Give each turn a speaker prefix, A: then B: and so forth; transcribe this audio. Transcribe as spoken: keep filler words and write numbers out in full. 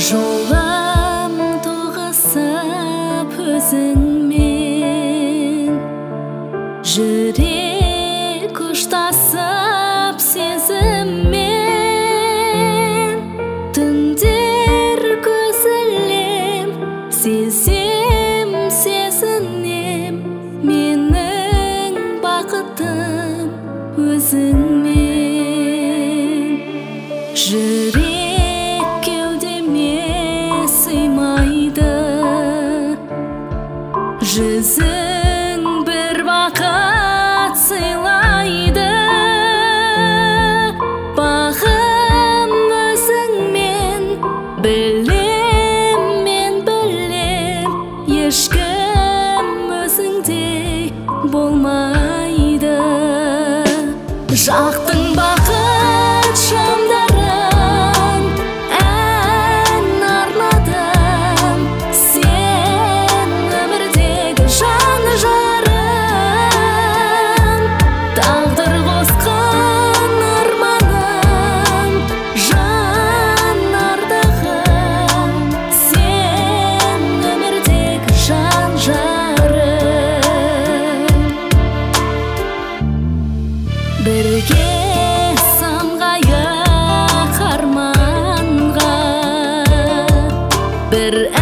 A: Жолым тоғысып өзіңмен, жүрек ұштасып сезіммен, түндер көз ілем, сезем, сезінем, менің бақытым өзіңмен. Жүрек кеудеме сыймайды, жүзің бір бақыт сыйлайды. Бағым өзіңмен, білем, мен білем, ешкім өзіңдей болмайды. Жақтың бақыт шамдарын ән арнадым, сен өмірдегі жан жарым, тағдыр қосқан арманым, жан ардағым, сен өмірдегі жан жарым. Бірге самғайық арманға, бір